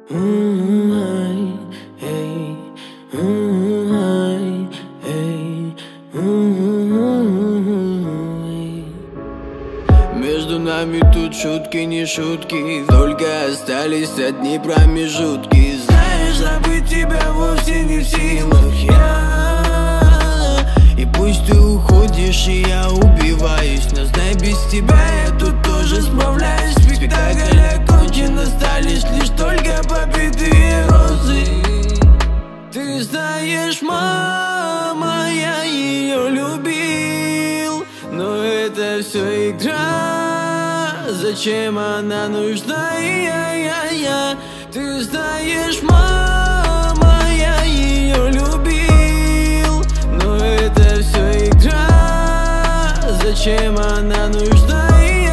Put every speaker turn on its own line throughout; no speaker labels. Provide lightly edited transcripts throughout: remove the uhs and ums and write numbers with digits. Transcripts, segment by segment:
Между нами тут шутки, не шутки, только остались одни промежутки. Знаешь, забыть тебя вовсе не в силах я. И пусть ты уходишь, и я убиваюсь, но знай, без тебя я тут тоже справляюсь. Спектакль окончен, остались лишь только побитые розы. Ты знаешь, мама, я ее любил, но это все игра. Зачем она нужна? Ты знаешь, мама, я ее любил, но это все игра. Зачем она нужна?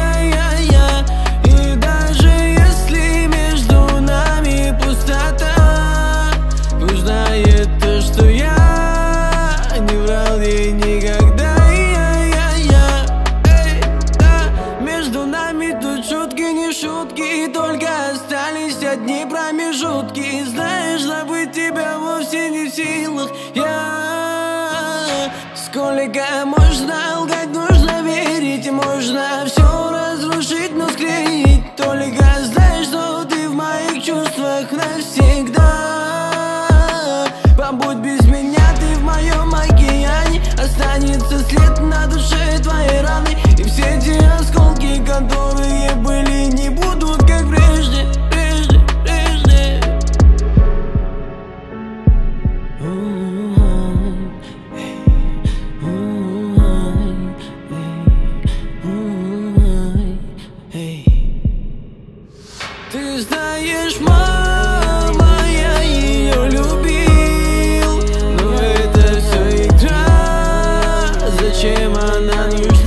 И даже если между нами пустота, пусть знает то, что я не врал ей никогда. Между нами тут шутки, не шутки, только остались одни промежутки. Знаешь, забыть тебя вовсе не в силах я. Сколько можно лгать, нужно верить, можно все разрушить, но склеить. Только знай, что ты в моих чувствах навсегда. Побудь без меня, ты в моем океане. Останется след на душе твоей раны. И все те осколки, которые были, не будут как прежде. Ты знаешь, мама, я ее любил, но это все игра. Зачем она нужна?